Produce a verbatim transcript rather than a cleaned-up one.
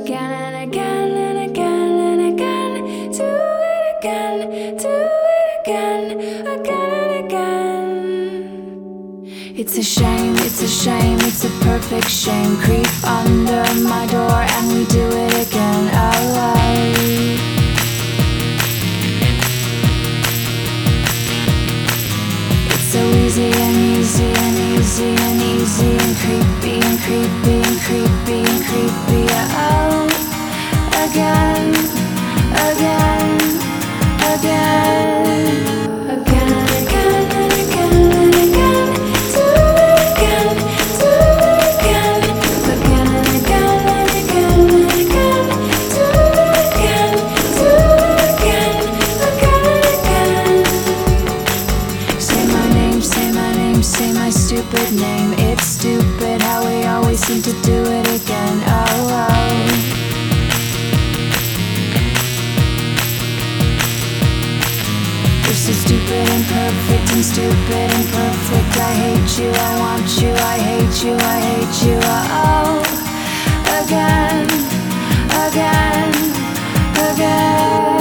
again and again and again and again. Do it again, do it again, again and again. It's a shame, it's a shame, it's a perfect shame. Creep under my door and we do it again. Alright. It's so easy and easy and easy and easy and creepy and creepy and creepy and creepy. Oh, again, again, again. Again and again and again and again. Do it again, do it again. Again and again and again and again. Do it again, do it again, again and again. Say my name, say my name, say my stupid name. It's stupid how we always seem to do it again. Oh, oh. You're so stupid and perfect and stupid and perfect. I hate you, I want you, I hate you, I hate you. Oh, again, again, again.